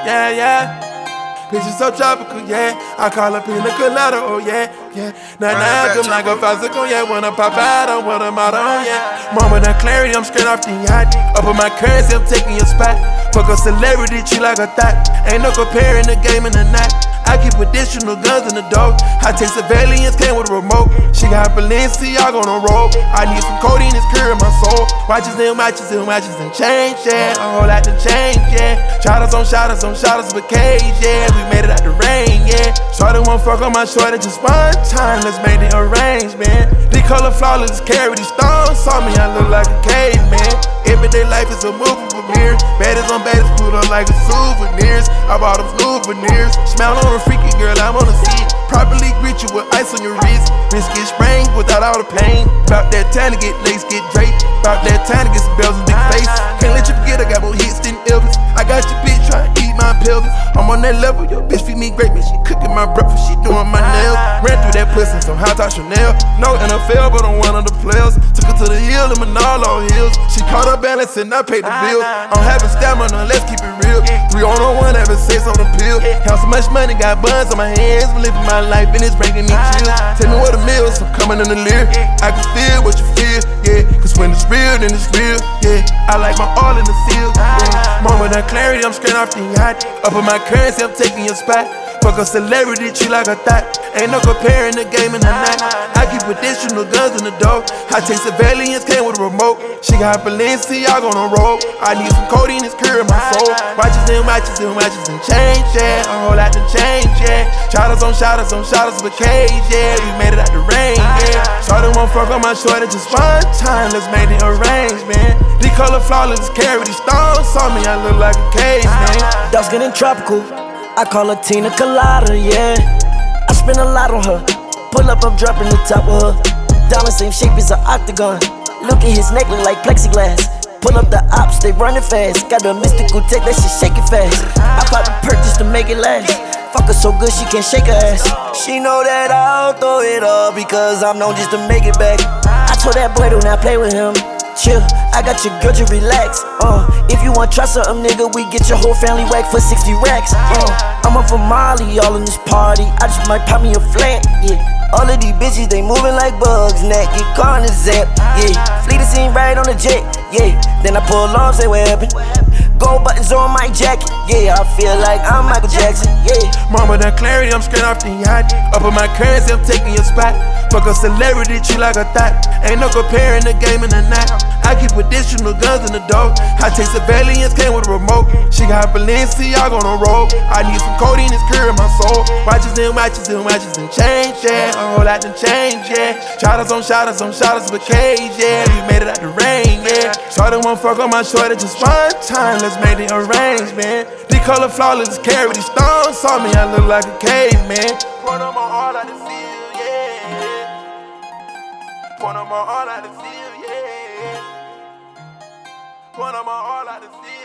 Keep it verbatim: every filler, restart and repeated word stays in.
yeah, yeah. Picture so tropical, yeah. I call her pina colada, oh yeah, yeah. Now, now, I'm like a fasico, yeah. Wanna pop out, I want a model, yeah. Mama, that clarity, I'm straight off the yacht. Up in my currency, I'm taking your spot. Fuck a celebrity, treat like a thought. Ain't no comparing the game and the night. I keep additional guns in the door. I take surveillance, came with a remote. She got Balenciaga on the road. I need some codeine, it's curing my soul. Watches and watches and watches and change, yeah. A whole lot to change, yeah. Shotters on shotters on shotters with cage, yeah. We made it out the rain, yeah. Shorty won't fuck on my shorty just one time. Let's make the arrangement. The color flawless, carry these stones. Saw me, I look like a caveman. Everyday life is a movie premiere. Baddies on baddies, put on like a souvenirs. I bought them souvenirs. Smell on a freaky girl, I wanna see it. Properly greet you with ice on your wrist. Wrist get sprained without all the pain. About that time to get lace, get draped. About that time to get some bells and big face. Can't let you forget I got more hits than Elvis. I got your bitch trying to eat my pelvis. I'm on that level, your bitch feed me great, man. She cooking my breakfast, she doing my nails. Ran through that pussy, some hot top Chanel. No N F L, but I'm one of the players. Took her to the hill in Manolo Hills. She caught her balance and I paid the bill. I'm having stamina, let's keep it real. Three on one, having sex on the pill. Have so much money, got buns on my hands. I'm living my life and it's bringing me chills. Tell me what the meals, I'm coming in the leer. I can feel what you feel, yeah. Cause when it's real, then it's real, yeah. I like my all in the seal, yeah. Mama, that clarity, I'm straight off the yacht. Up in my currency, I'm taking your spot. Fuck a celebrity, treat like a thought. Ain't no comparing the game and the night. I keep additional guns in the door. I take surveillance, came with a remote. She got Balenciaga on the road. I need some codeine, it's curing my soul. Watches and watches and watches and change, yeah. A whole lot to change, yeah. Shotters on shotters on shotters with cage, yeah. We made it out the rain, yeah. Shorty won't fuck on my shorty just one time. Let's make the arrangement. The color flawless, carry these stones. Saw me, I look like a caveman. Dark skin and tropical. I call her Tina Colada, yeah. I spend a lot on her. Pull up, I'm dropping the top of her. Diamond same shape as an octagon. Look at his neck, look like plexiglass. Pull up the ops, they running fast. Got a mystical tech, that shit shaking fast. I pop the perk just to make it last. Fuck her so good she can't shake her ass. She know that I'll throw it all because I'm known just to make it back. I told that boy do not play with him. Chill, I got your girl, just relax. Uh, if you want try something, nigga, we get your whole family whacked for sixty racks. Uh, I'm up for Molly, all in this party. I just might pop me a flat, yeah. All of these bitches, they moving like bugs. Neck, get caught in the zap, yeah. Flee the scene right on the jet, yeah. Then I pull off, say what happened. Gold buttons on my jacket, yeah. I feel like I'm Michael Jackson, yeah. Mama, that clarity, I'm straight off the yacht. Up in my currency, I'm taking your spot. Fuck a celebrity, treat like a thought. Ain't no comparing the game and the night. I keep additional guns in the door. I take surveillance, came with a remote. She got Balenciaga on the road. I need some codeine, it's curing my soul. Watches and watches and watches and change, yeah. A whole lot to change, yeah. Shotters on shotters on shotters with cage, yeah. We made it out the rain, yeah. Shorty won't fuck on my shorty just one time. Let's make the arrangement. The color flawless, carry these stones. Saw me, I look like a caveman. Point them on all out the field, yeah. Point them on all out the field, yeah. Point them on all out the field.